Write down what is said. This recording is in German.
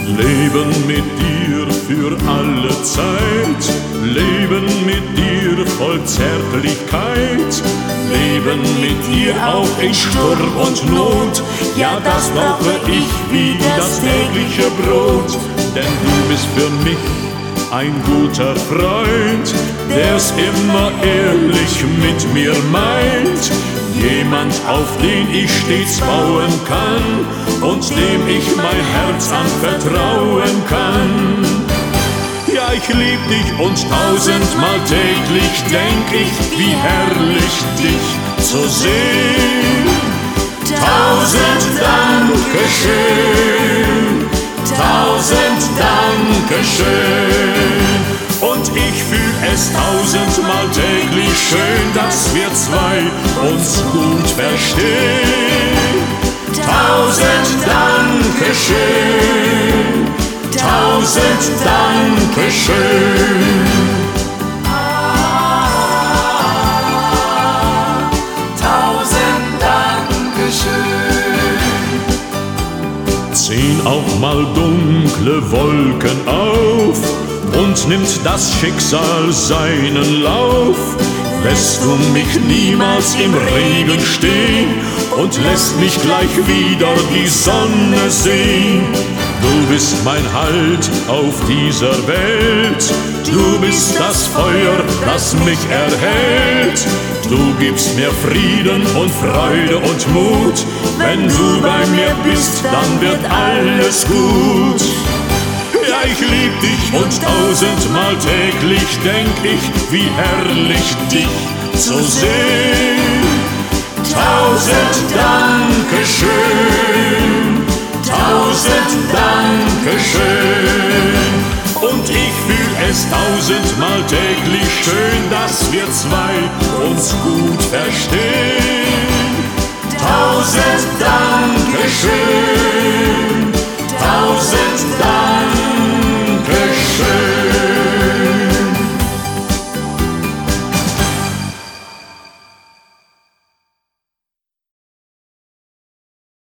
Leben mit dir für alle Zeit, Leben mit dir voll Zärtlichkeit, Leben mit dir auch in Sturm und Not. Ja, das brauche ich wie das tägliche Brot, denn du bist für mich ein guter Freund, der's immer ehrlich mit mir meint. Jemand, auf den ich stets bauen kann und dem ich mein Herz anvertrauen kann. Ja, ich lieb dich und tausendmal täglich denk ich, wie herrlich dich zu sehen. Tausend Dankeschön, tausend Dankeschön. Und ich fühl es tausendmal täglich schön, dass wir zwei uns gut verstehen. Tausend Dankeschön, tausend Dankeschön. Tausend Dankeschön. Ziehen auch mal dunkle Wolken auf und nimmt das Schicksal seinen Lauf. Lässt du mich niemals im Regen stehen und lässt mich gleich wieder die Sonne sehen. Du bist mein Halt auf dieser Welt, du bist das Feuer, das mich erhält. Du gibst mir Frieden und Freude und Mut, wenn du bei mir bist, dann wird alles gut. Ja, ich lieb dich und tausendmal täglich denk ich, wie herrlich dich zu sehen. Tausend Dankeschön, tausend Dankeschön. Und ich fühl es tausendmal täglich schön, dass wir zwei uns gut verstehen. Tausend Dankeschön, tausend Dankeschön.